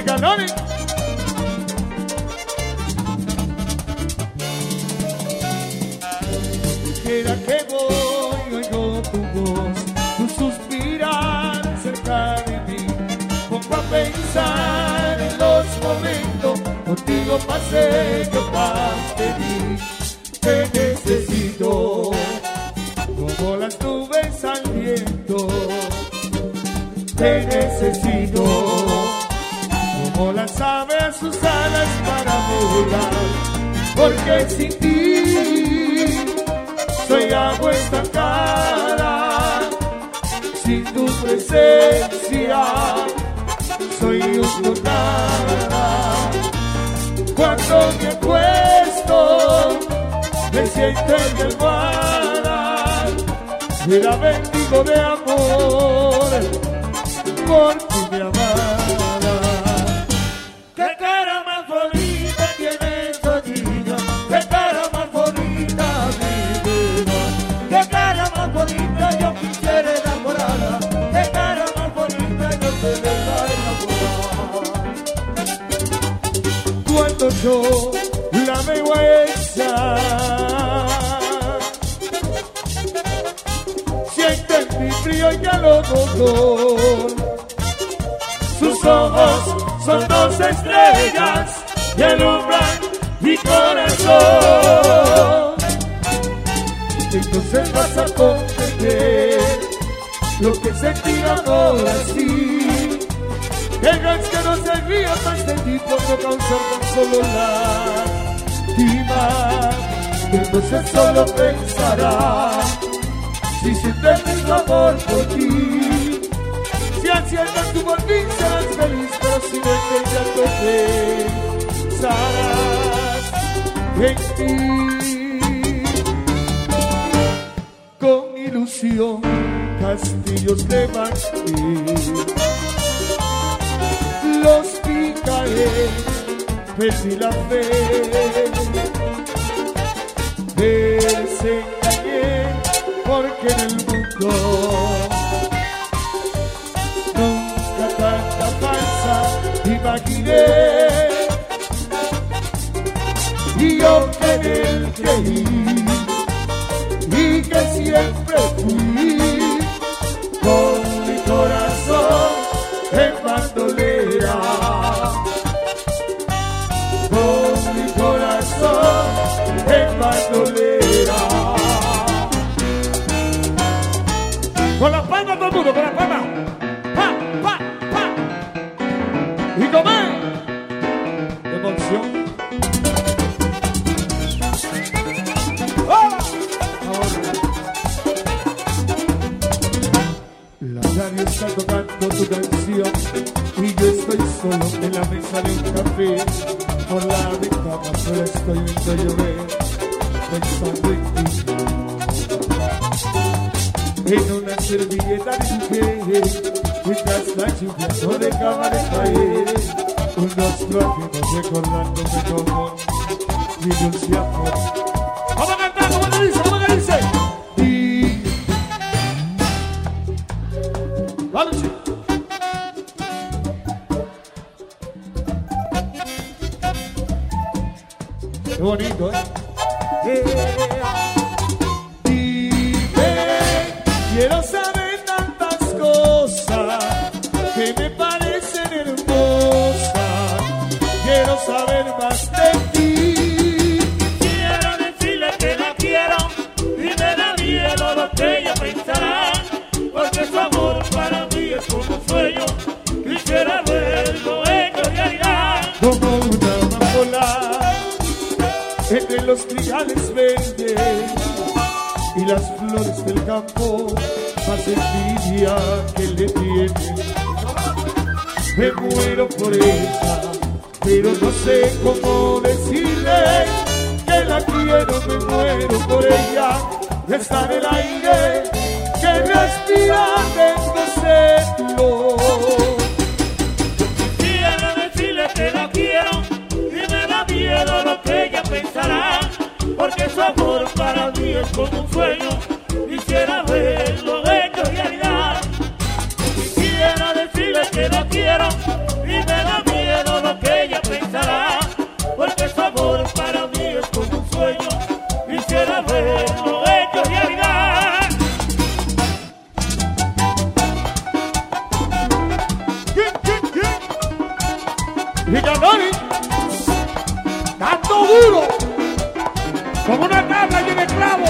Canoni. Quiera que voy, oigo tu voz, tu suspirar cerca de mí. Pongo a pensar en los momentos, contigo pasé, yo pasé mí. Te necesito, como las nubes al viento. Te necesito, como las aves sus alas para volar. Porque sin ti soy agua estancada, sin tu presencia soy un nada. Cuando me acuesto me siento en mi almohada, y la bendigo de amor por tu mi amada. Qué cara más bonita tiene esta niña, qué cara más bonita mi vida, qué cara más bonita yo quisiera enamorarla, qué cara más bonita yo te deja enamorar. Cuando yo la veo a ella, sienten mi frío y calor. Sus ojos son dos estrellas que alumbran mi corazón. Entonces vas a comprender lo que sentí amor así. Que no es que no se ría más de ti por no causar tan solo lástima. Entonces solo pensará si siente el mismo amor por ti. Si aciertas tú por mí serás feliz, pero si no ella te pensarás en ti. Con ilusión castillos de marfil los picaré, perdí la fe. Desengañé porque en el mundo nunca tanta falsa imaginé, y yo que en él creí y que siempre fui con mi corazón en bandolera, con mi corazón en bandolera. Con las palmas todo el mundo, con las palmas. Pa, pa, pa. Y comer. Emoción. ¡Oh! La radio está tocando tu canción y yo estoy solo en la mesa de un café. Por la ventana solo estoy viendo llover, pensando en ti. En una servilleta dibujé, mientras la lluvia no dejaba de caer, un rostro ajeno recordándome como mi dulce amor. ¡Vamos a cantar! ¿Cómo te dice? ¿Cómo te dice? Y... ¡vale, sí! Qué bonito, ¿eh? Quiero saber tantas cosas que me parecen hermosas. Quiero saber más de ti. Quiero decirle que la quiero y me da miedo lo que ella pensará, porque su amor para mí es como un sueño. Quisiera verlo hecho realidad. Como una amapola entre los trigales verdes y las flores del campo, más envidia que le tiene. Me muero por ella, pero no sé cómo decirle que la quiero. Me muero por ella, está en el aire que respira dentro serlo. Quiero decirle que la quiero y me da miedo lo que ella pensará, porque su amor para mí es como un sueño. Quisiera verlo hecho realidad. Quisiera decirle que la quiero y me da miedo haberlo hecho realidad. Y Yanoni, dando duro, como una tabla llena de clavo.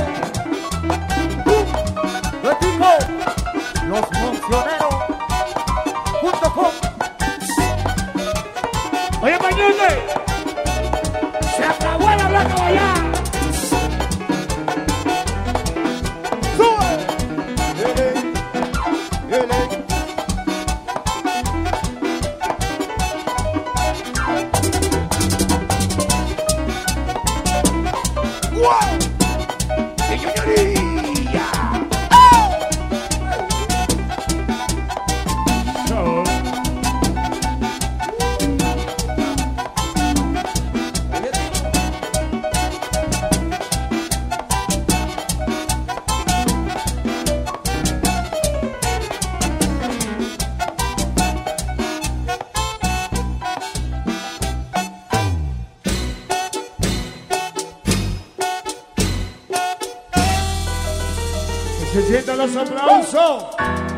Repito, losmoncioneros.com. Oye, Mañete, se acabó el hablar allá. Se sientan los aplausos.